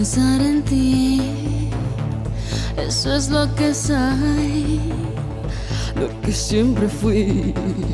pensar en ti. Eso es lo que soy, lo que siempre fui.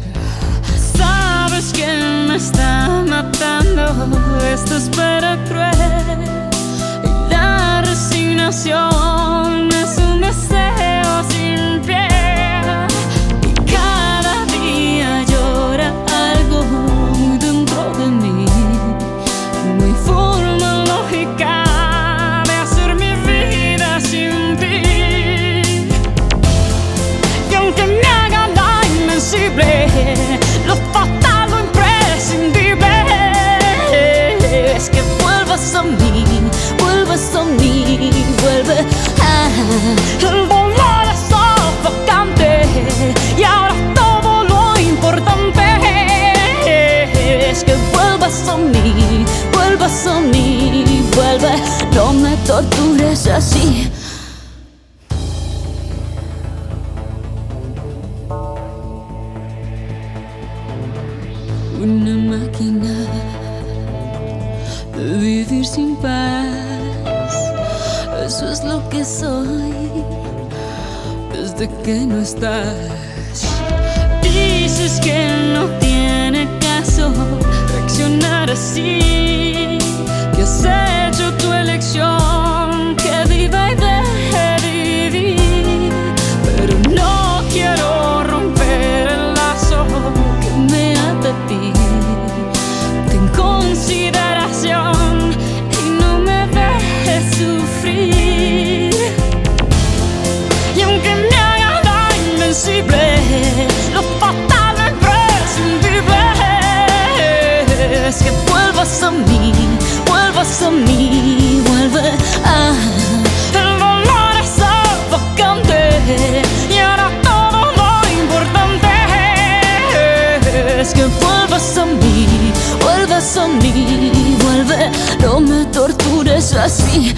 Sabes que me está matando esta espera cruel, y la resignación es un deseo sin piel. Y cada día llora algo muy dentro de mí, muy forma lógica de hacer mi vida sin ti. Y aunque me haga la invencible, lo fatal, lo imprescindible es que vuelvas a mí, vuelvas a mí, vuelve. El dolor es sofocante y ahora todo lo importante es que vuelvas a mí, vuelvas a mí, vuelve. No me tortures así. Una máquina de vivir sin paz, eso es lo que soy desde que no estás. Dices que no tiene caso reaccionar así, que has hecho tu elección, que viva y deje vivir. Pero no quiero romper el lazo que me ata a ti. Ten consideración y no me dejes sufrir. Y aunque me haga la invencible, lo fatal, lo imprescindible es que vuelvas a mí, vuelvas a mí, vuelve. El dolor es sofocante y ahora todo lo importante es que vuelvas a mí, vuelvas a mí, vuelve. No me tortures así.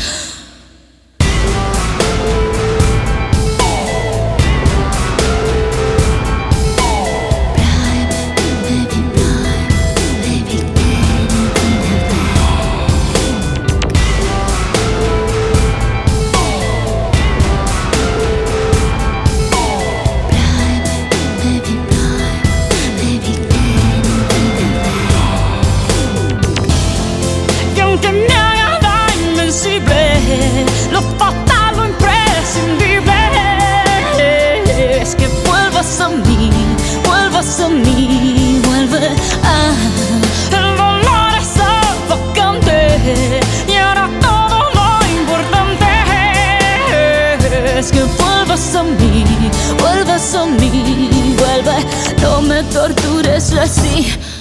Que me haga la invencible, lo fatal, lo imprescindible es que vuelvas a mí, vuelvas a mí, vuelve. El dolor es sofocante y ahora todo lo importante es que vuelvas a mí, vuelvas a mí, vuelve. No me tortures así.